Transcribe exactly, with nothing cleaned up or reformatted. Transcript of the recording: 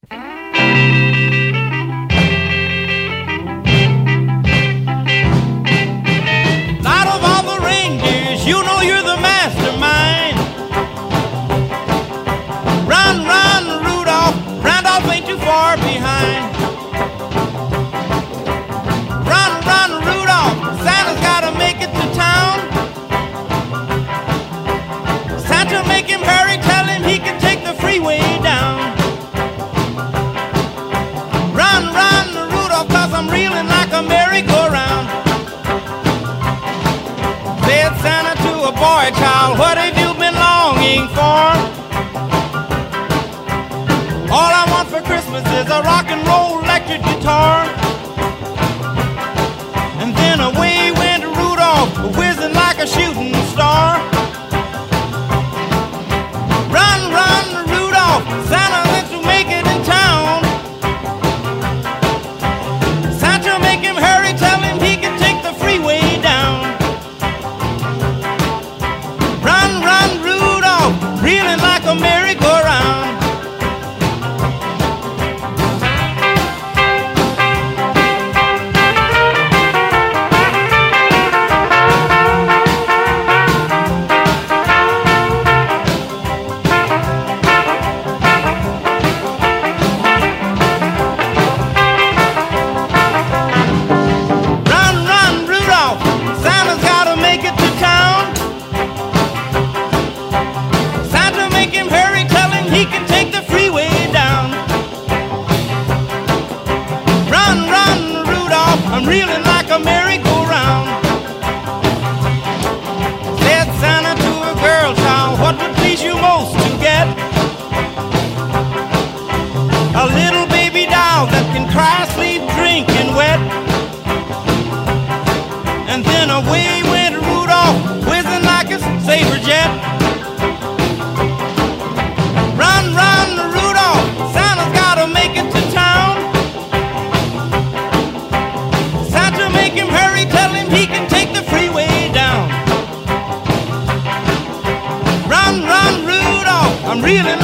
Out of all the reindeers, you know you're the mastermind. Run, run, Rudolph, Randolph ain't too far behind. Run, run, Rudolph, Santa's gotta make it to town. Santa, make him hurry, tell him he can take the freeway down. Run, run, Rudolph, cause I'm reeling like a merry-go-round. Said Santa to a boy child, what have you been longing for? All I want for Christmas is a rock and roll electric guitar. And then away went Rudolph, whizzing like a shooting star. Run, run, Rudolph, Santa wants to make it in town. Santa, make him hurry, tell him he can take the freeway down. Run, run, Rudolph, reeling like a merry-go-round. He can take the freeway down. Run, run, Rudolph, I'm reeling like a merry-go-round. Said Santa to a girl child, what would please you most to get? A little baby doll that can cry, sleep, drink, and wet. And then away went Rudolph, whizzing like a saber jet. Run, run, Rudolph, Santa's gotta make it to town. Santa, make him hurry, tell him he can take the freeway down. Run, run, Rudolph, I'm reeling